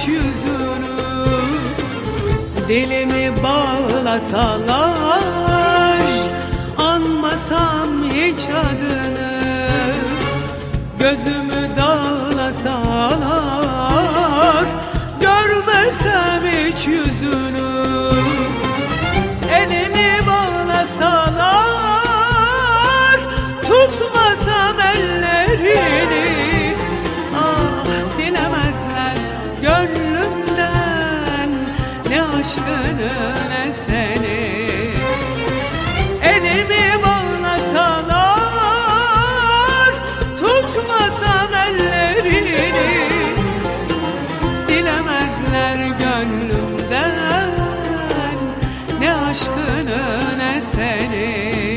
hiç yüzünü, dilimi bağlasalar anmasam hiç adını, gözümü dağlasalar görmesem hiç yüzünü, elini bağlasalar tutmasam ellerini, ah silemezler gönlümden ne aşkını ne seni. Elimi bağlasalar tutmasam ellerini, silemezler gönlümden ne aşkını ne seni.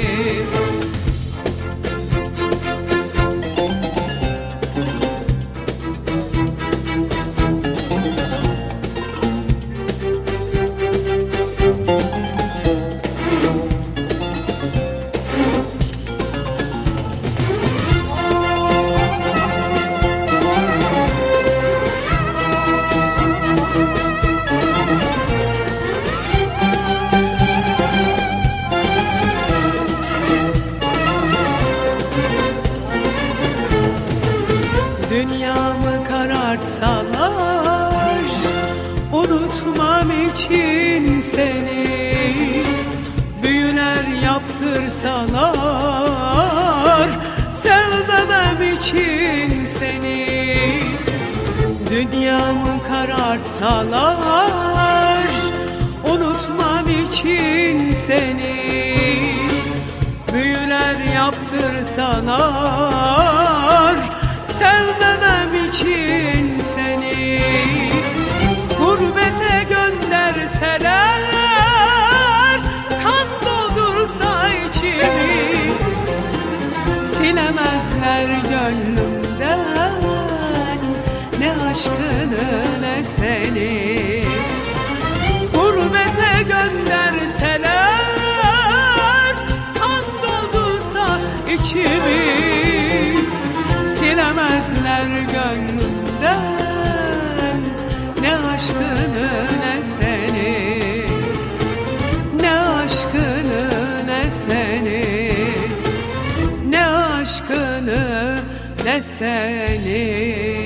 Dünyamı karartsalar unutmam için seni, büyüler yaptırsalar sevmemem için seni. Dünyamı karartsalar unutmam için seni, büyüler yaptırsalar sevmemem için seni. Gurbete gönderseler kan doldursa içimi, silemezler gönlümden ne aşkını ne seni. Gurbete gönderseler kan doldursa içimi, silemezler gönlümden ne aşkını ne seni, ne aşkını ne seni, ne aşkını ne seni.